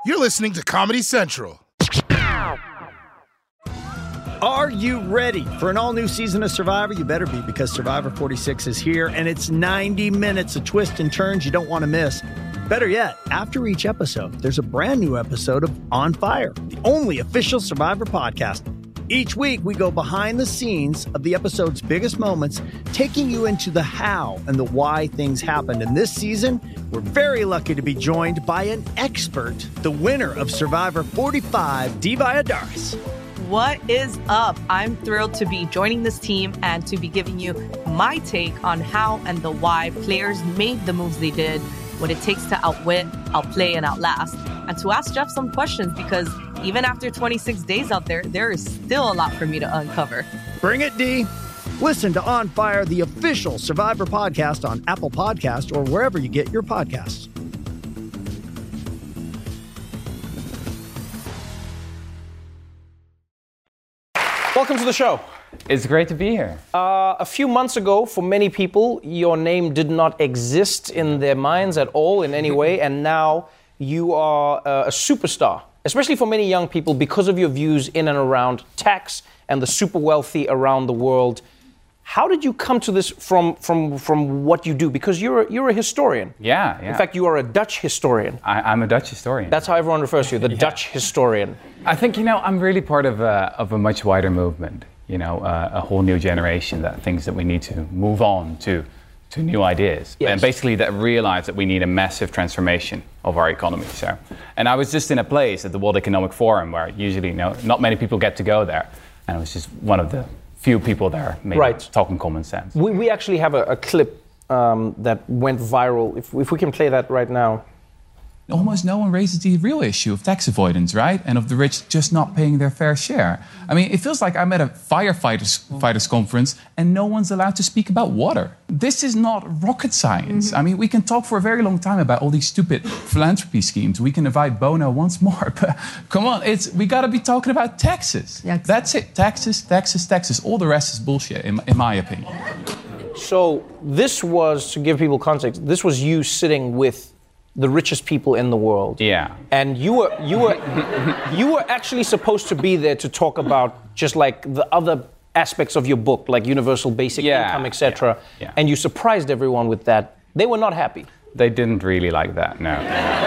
You're listening to Comedy Central. Are you ready for an all-new season of Survivor? You better be, because Survivor 46 is here, and it's 90 minutes of twists and turns you don't want to miss. Better yet, after each episode, there's a brand new episode of On Fire, the only official Survivor podcast. Each week, we go behind the scenes of the episode's biggest moments, taking you into the how and the why things happened. And this season, we're very lucky to be joined by an expert, the winner of Survivor 45, Dee Valladares. What is up? I'm thrilled to be joining this team and to be giving you my take on how and the why players made the moves they did, what it takes to outwit, outplay, and outlast, and to ask Jeff some questions, because even after 26 days out there is still a lot for me to uncover. Bring it, Dee. Listen to On Fire, the official Survivor podcast, on Apple Podcasts or wherever you get your podcasts. Welcome to the show. It's great to be here. A few months ago, for many people, your name did not exist in their minds at all in any way, and now you are a superstar, especially for many young people, because of your views in and around tax and the super wealthy around the world. How did you come to this from what you do? Because you're a historian. Yeah. In fact, you are a Dutch historian. I'm a Dutch historian. That's how everyone refers to you, the Dutch historian. I think, I'm really part of a much wider movement. A whole new generation that thinks that we need to move on to new ideas. Yes. And basically that realize that we need a massive transformation of our economy. And I was just in a place at the World Economic Forum where usually, not many people get to go there. And I was just one of the few people there, maybe, talking common sense. We actually have a clip that went viral. If we can play that right now. Almost no one raises the real issue of tax avoidance, right? And of the rich just not paying their fair share. I mean, it feels like I'm at a firefighters conference and no one's allowed to speak about water. This is not rocket science. I mean, we can talk for a very long time about all these stupid philanthropy schemes. We can invite Bono once more, but come on, we gotta be talking about taxes. Yes. That's it, taxes. All the rest is bullshit, in my opinion. So this was, to give people context, this was you sitting with the richest people in the world. Yeah. And you were actually supposed to be there to talk about just like the other aspects of your book, like universal basic income, etc. Yeah. And you surprised everyone with that. They were not happy. They didn't really like that, no.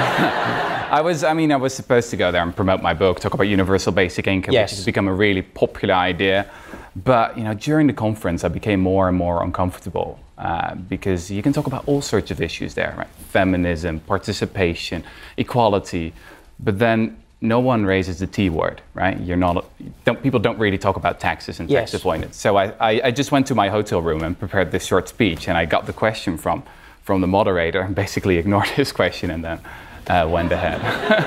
I was supposed to go there and promote my book, talk about universal basic income, which has become a really popular idea. But during the conference, I became more and more uncomfortable because you can talk about all sorts of issues there, right? Feminism, participation, equality, but then no one raises the T word, right? People don't really talk about taxes and tax avoidance. So I just went to my hotel room and prepared this short speech, and I got the question from the moderator and basically ignored his question and then went ahead.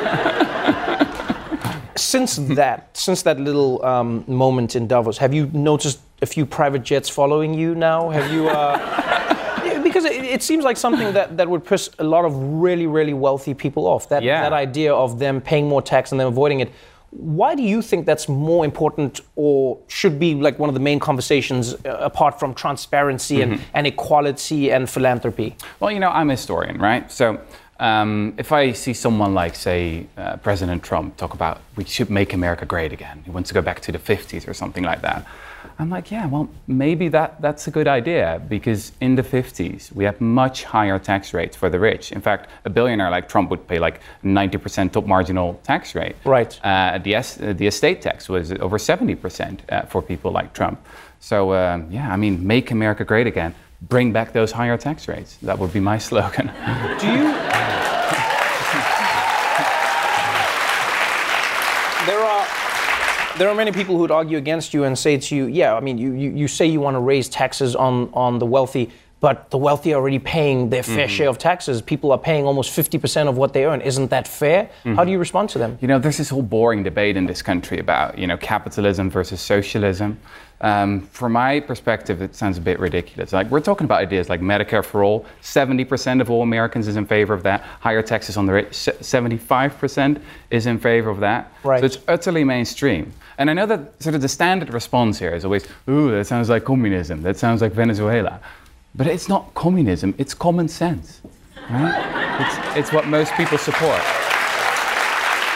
Since that little moment in Davos, have you noticed a few private jets following you now? Have you? Because it seems like something that would piss a lot of really, really wealthy people off. That idea of them paying more tax and them avoiding it. Why do you think that's more important, or should be like one of the main conversations apart from transparency and equality and philanthropy? Well, I'm a historian, right? So. If I see someone like, say, President Trump talk about we should make America great again, he wants to go back to the 50s or something like that, I'm like, yeah, well, maybe that's a good idea, because in the 50s, we had much higher tax rates for the rich. In fact, a billionaire like Trump would pay like 90% top marginal tax rate. Right. The estate tax was over 70% for people like Trump. So, make America great again. Bring back those higher tax rates. That would be my slogan. There are many people who would argue against you and say to you, you say you want to raise taxes on the wealthy, but the wealthy are already paying their fair share of taxes. People are paying almost 50% of what they earn. Isn't that fair? How do you respond to them? There's this whole boring debate in this country about, capitalism versus socialism. From my perspective, it sounds a bit ridiculous. Like, we're talking about ideas like Medicare for all. 70% of all Americans is in favor of that. Higher taxes on the rich, 75% is in favor of that. Right. So it's utterly mainstream. And I know that sort of the standard response here is always, ooh, that sounds like communism. That sounds like Venezuela. But it's not communism, it's common sense. Right? It's what most people support.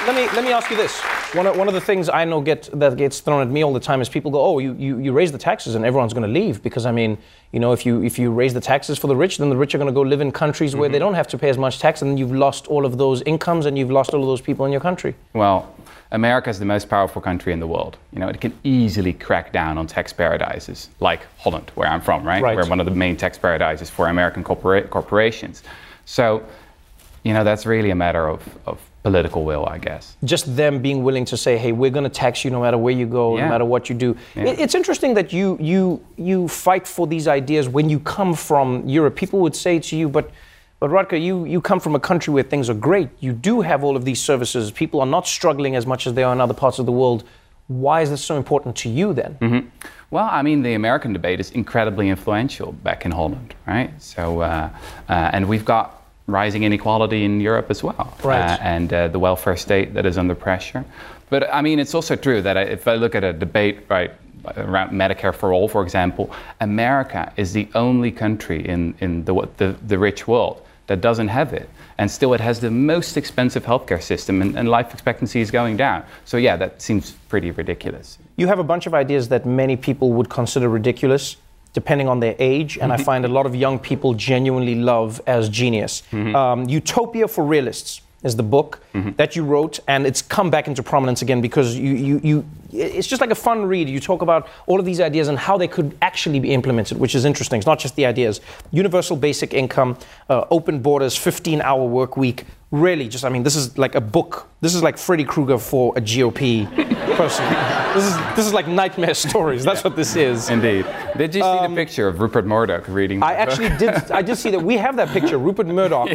let me ask you this. One of the things I know that gets thrown at me all the time is people go, oh, you raise the taxes and everyone's going to leave, because I mean, you know, if you raise the taxes for the rich, then the rich are going to go live in countries where they don't have to pay as much tax, and then you've lost all of those incomes and you've lost all of those people in your country. Well, America is the most powerful country in the world. You know, it can easily crack down on tax paradises, like Holland, where I'm from, right? We're one of the main tax paradises for American corporations. So, you know, that's really a matter of political will, I guess. Just them being willing to say, hey, we're going to tax you no matter where you go, no matter what you do. Yeah. It's interesting that you fight for these ideas when you come from Europe. People would say to you, but Rutger, you come from a country where things are great. You do have all of these services. People are not struggling as much as they are in other parts of the world. Why is this so important to you then? Mm-hmm. Well, I mean, the American debate is incredibly influential back in Holland, right? So, and we've got rising inequality in Europe as well, and the welfare state that is under pressure. But I mean, it's also true that if I look at a debate around Medicare for all, for example, America is the only country in the rich world that doesn't have it, and still it has the most expensive healthcare system, and life expectancy is going down. So yeah, that seems pretty ridiculous. You have a bunch of ideas that many people would consider ridiculous, depending on their age, and I find a lot of young people genuinely love as genius. Utopia for Realists is the book that you wrote, and it's come back into prominence again because it's just like a fun read. You talk about all of these ideas and how they could actually be implemented, which is interesting. It's not just the ideas. Universal basic income, open borders, 15-hour work week. Really, just, I mean, this is like a book. This is like Freddy Krueger for a GOP person. This is like nightmare stories. That's what this is. Indeed. Did you see the picture of Rupert Murdoch reading the book? Actually did. I did see that. We have that picture, Rupert Murdoch.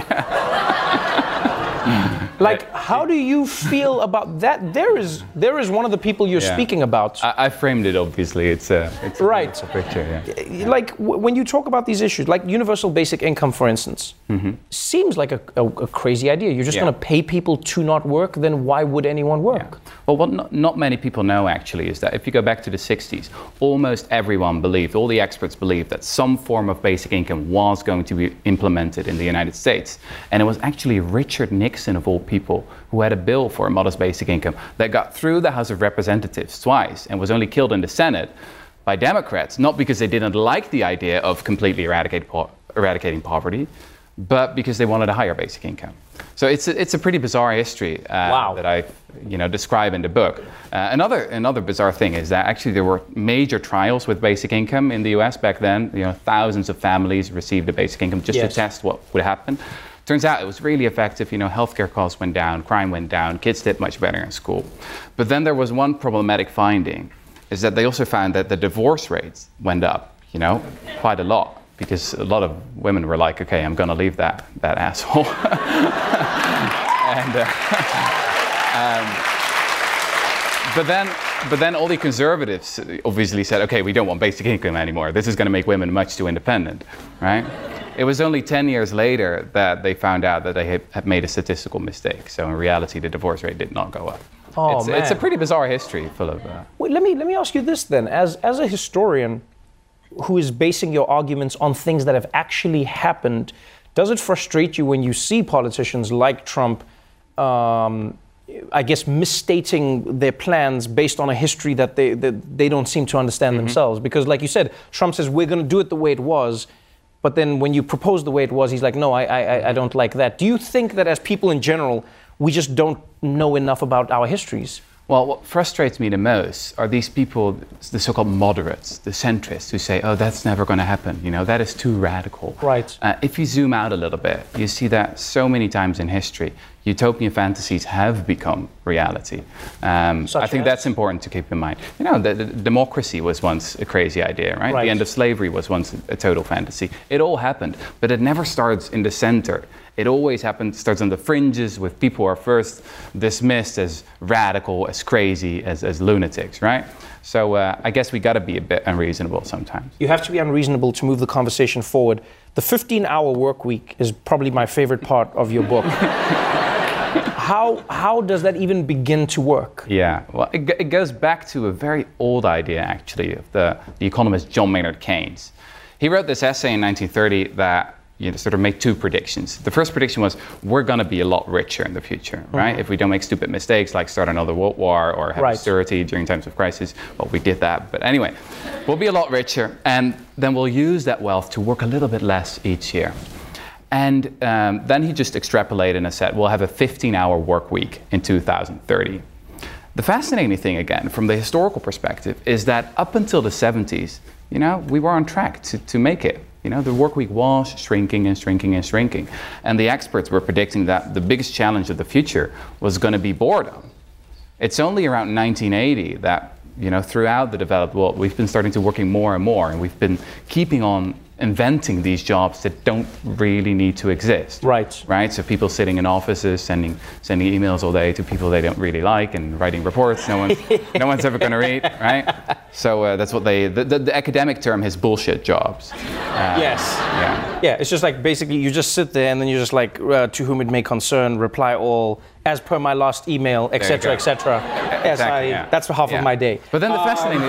Like, how do you feel about that? There is one of the people you're speaking about. I framed it, obviously. It's a picture, yeah. Like, when you talk about these issues, like universal basic income, for instance, seems like a crazy idea. You're just going to pay people to not work, then why would anyone work? Yeah. Well, what not many people know, actually, is that if you go back to the 60s, almost everyone believed, all the experts believed, that some form of basic income was going to be implemented in the United States. And it was actually Richard Nixon, of all people, who had a bill for a modest basic income that got through the House of Representatives twice and was only killed in the Senate by Democrats, not because they didn't like the idea of completely eradicating poverty, but because they wanted a higher basic income. So it's a pretty bizarre history that I describe in the book. Another bizarre thing is that actually there were major trials with basic income in the US back then. Thousands of families received a basic income just to test what would happen. Turns out it was really effective. Healthcare costs went down, crime went down, kids did much better in school. But then there was one problematic finding, is that they also found that the divorce rates went up, quite a lot. Because a lot of women were like, okay, I'm going to leave that asshole. But then all the conservatives obviously said, okay, we don't want basic income anymore. This is going to make women much too independent, right? It was only 10 years later that they found out that they had made a statistical mistake. So in reality, the divorce rate did not go up. It's a pretty bizarre history full of... Wait, let me ask you this then. As a historian who is basing your arguments on things that have actually happened, does it frustrate you when you see politicians like Trump, I guess, misstating their plans based on a history that they don't seem to understand themselves? Because like you said, Trump says, we're going to do it the way it was, but then when you propose the way it was, he's like, no, I don't like that. Do you think that as people in general, we just don't know enough about our histories? Well, what frustrates me the most are these people, the so-called moderates, the centrists, who say, oh, that's never going to happen. That is too radical. Right. If you zoom out a little bit, you see that so many times in history, utopian fantasies have become reality. I think that's important to keep in mind. The democracy was once a crazy idea, right? The end of slavery was once a total fantasy. It all happened, but it never starts in the center. It always starts on the fringes, with people who are first dismissed as radical, as crazy, as lunatics, right? So I guess we got to be a bit unreasonable sometimes. You have to be unreasonable to move the conversation forward. The 15-hour work week is probably my favorite part of your book. How does that even begin to work? Yeah, well, it goes back to a very old idea, actually, of the economist John Maynard Keynes. He wrote this essay in 1930 that sort of made two predictions. The first prediction was we're going to be a lot richer in the future, right? If we don't make stupid mistakes like start another world war or have austerity during times of crisis. Well, we did that, but anyway, we'll be a lot richer, and then we'll use that wealth to work a little bit less each year. And then he just extrapolated and said, we'll have a 15-hour work week in 2030. The fascinating thing, again, from the historical perspective, is that up until the 70s, we were on track to make it. The work week was shrinking and shrinking and shrinking. And the experts were predicting that the biggest challenge of the future was going to be boredom. It's only around 1980 that, throughout the developed world, we've been starting to working more and more, and we've been keeping on inventing these jobs that don't really need to exist. Right? So people sitting in offices, sending emails all day to people they don't really like, and writing reports no one's ever going to read, right? So that's what the academic term is bullshit jobs. Yes. Yeah, it's just like basically you just sit there and then you're just like, to whom it may concern, reply all, as per my last email, etc., etc. Yes, exactly, that's for half of my day. But then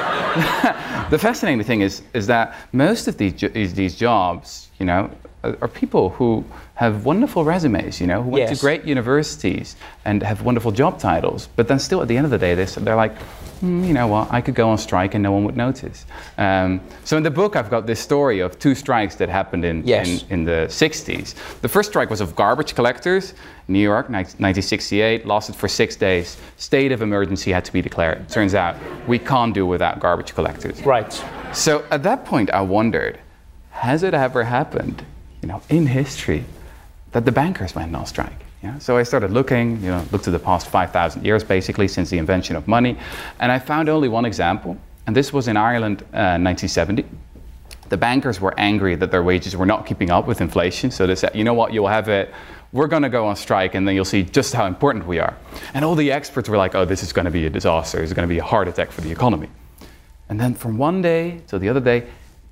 the fascinating thing is that most of these jobs, are people who have wonderful resumes, who went to great universities and have wonderful job titles, but then still at the end of the day, they're like, you know what, I could go on strike and no one would notice. So in the book, I've got this story of two strikes that happened in the 60s. The first strike was of garbage collectors, New York, 1968, lasted for 6 days. State of emergency had to be declared. Turns out, we can't do without garbage collectors. Right. So at that point, I wondered, has it ever happened, in history, that the bankers went on strike? So I started looking, looked at the past 5,000 years, basically, since the invention of money. And I found only one example, and this was in Ireland, 1970. The bankers were angry that their wages were not keeping up with inflation, so they said, you know what, you'll have it, we're going to go on strike, and then you'll see just how important we are. And all the experts were like, oh, this is going to be a disaster, it's going to be a heart attack for the economy. And then from one day to the other day,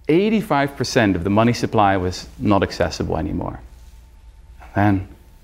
85% of the money supply was not accessible anymore. And then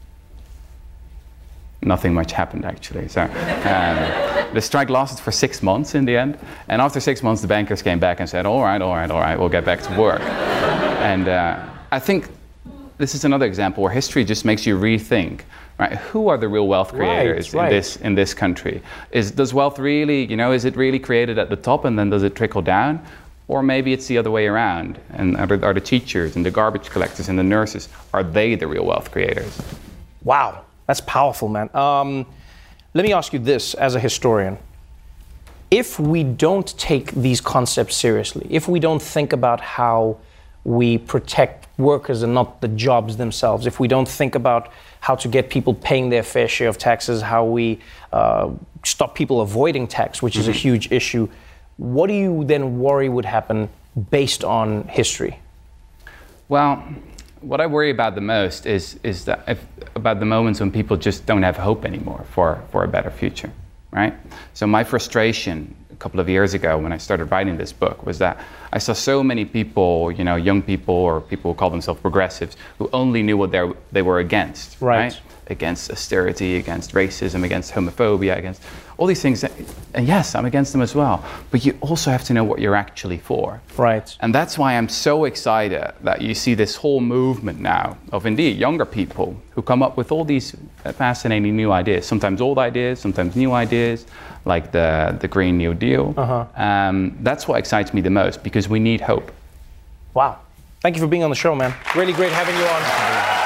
nothing much happened, actually. So the strike lasted for 6 months in the end. And after 6 months, the bankers came back and said, all right, we'll get back to work. And I think this is another example where history just makes you rethink, right? Who are the real wealth creators in this country? Does wealth really, is it really created at the top and then does it trickle down? Or maybe it's the other way around. And are the teachers and the garbage collectors and the nurses, are they the real wealth creators? Wow. That's powerful, man. Let me ask you this as a historian. If we don't take these concepts seriously, if we don't think about how we protect workers and not the jobs themselves, if we don't think about how to get people paying their fair share of taxes, how we stop people avoiding tax, which is a huge issue, what do you then worry would happen based on history? Well, what I worry about the most is about the moments when people just don't have hope anymore for a better future, right? So my frustration a couple of years ago when I started writing this book was that I saw so many people, young people or people who call themselves progressives, who only knew what they were against, right? Against austerity, against racism, against homophobia, against all these things. And yes, I'm against them as well. But you also have to know what you're actually for. Right. And that's why I'm so excited that you see this whole movement now of indeed younger people who come up with all these fascinating new ideas, sometimes old ideas, sometimes new ideas, like the Green New Deal. That's what excites me the most, because we need hope. Wow. Thank you for being on the show, man. Really great having you on.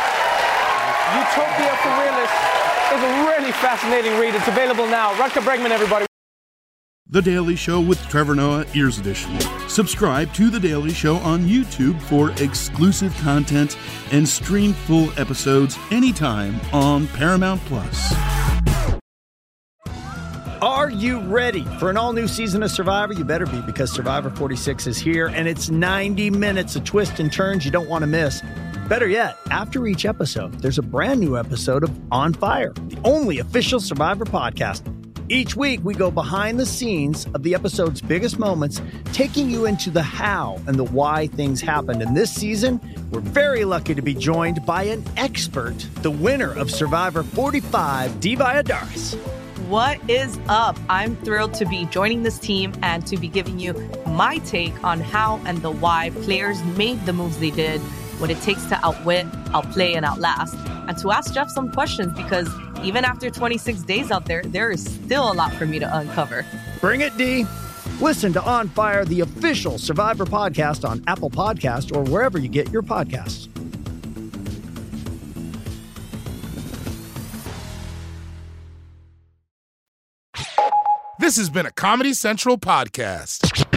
Utopia for Realists is a really fascinating read. It's available now. Rutger Bregman, everybody. The Daily Show with Trevor Noah, Ears Edition. Subscribe to The Daily Show on YouTube for exclusive content and stream full episodes anytime on Paramount+. Are you ready for an all-new season of Survivor? You better be, because Survivor 46 is here, and it's 90 minutes of twists and turns you don't want to miss. Better yet, after each episode, there's a brand new episode of On Fire, the only official Survivor podcast. Each week, we go behind the scenes of the episode's biggest moments, taking you into the how and the why things happened. And this season, we're very lucky to be joined by an expert, the winner of Survivor 45, Dee Valladares. What is up? I'm thrilled to be joining this team and to be giving you my take on how and the why players made the moves they did, what it takes to outwit, outplay, and outlast, and to ask Jeff some questions because even after 26 days out there, there is still a lot for me to uncover. Bring it, D. Listen to On Fire, the official Survivor podcast on Apple Podcasts or wherever you get your podcasts. This has been a Comedy Central podcast.